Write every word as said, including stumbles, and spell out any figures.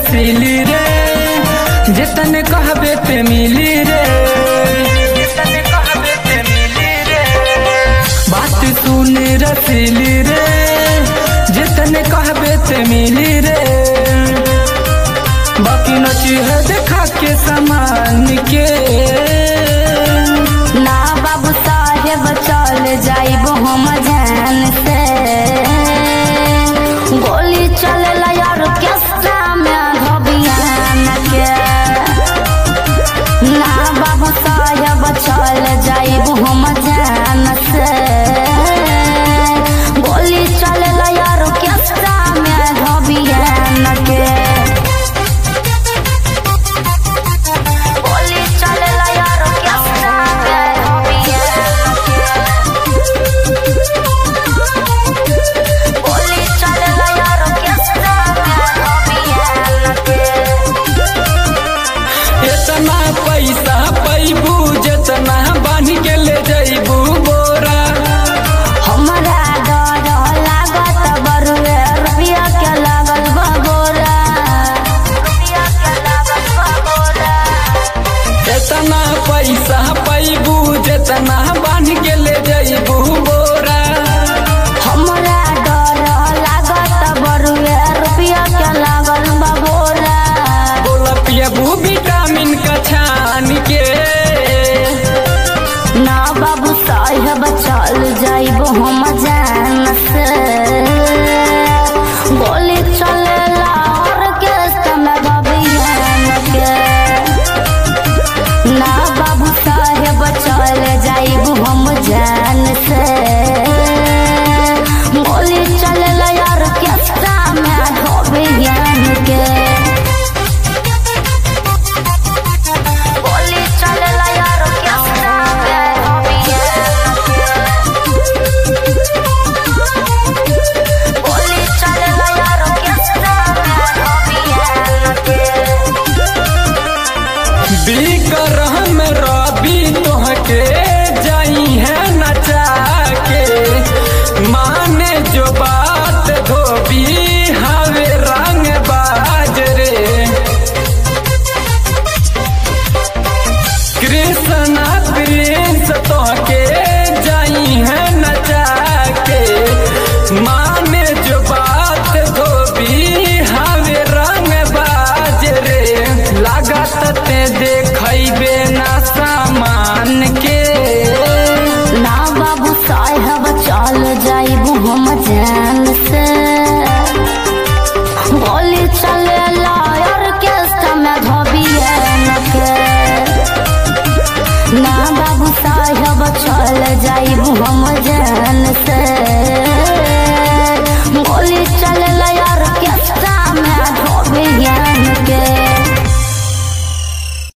रसीली रे, जितने कहबे ते मिली रे, जितने कहबे ते मिली रे। बात सुन रसीली रे, जितने कहबे ते मिली रे। बाकी नची है देखा के सामान के ना बाबू साहेब चल जाइब हम जान से। गोली चलेला यार केस्टा में धबियान के। ना बाबू साहेब चल जाइब हम जान से। गोली चलेला यार केस्टा में धबियान के। पैसा पैबू जितना बांध के ले जाइबू बोरा। हमरा डर लागत बरुए रुपया के लागल बगोरा। रुपया के लागल बगोरा। इतना पैसा पैबू जितना बांध के ले जाइबू बोरा। हमरा डर लागत बरुए रुपया के लागल बगोरा। बोला पियबू विटामिन का छान के। ना बाबू साहेब चल जाइब हम जान से। गोली चलेला ऑर्केस्ट्रा में धबियान के। ना बाबू साहेब चल जाइब हम जान से। गोली चलेला ऑर्केस्ट्रा में धबियान के। बिक्रम रवि तोहके जाई है नचा के। माने जो बात धोबी हवे रंग बाज रे। कृष्णा प्रिंस तोहके जाई है नचा के। माने जो बात धोबी हवे रंग बाज रे। लागत ते देखैबे ना सामान के। ना बाबू साहेब चल जाइब हम जान से। गोली चलेला ऑर्केस्ट्रा में धबियान के। ना बाबू साहेब चल जाइब हम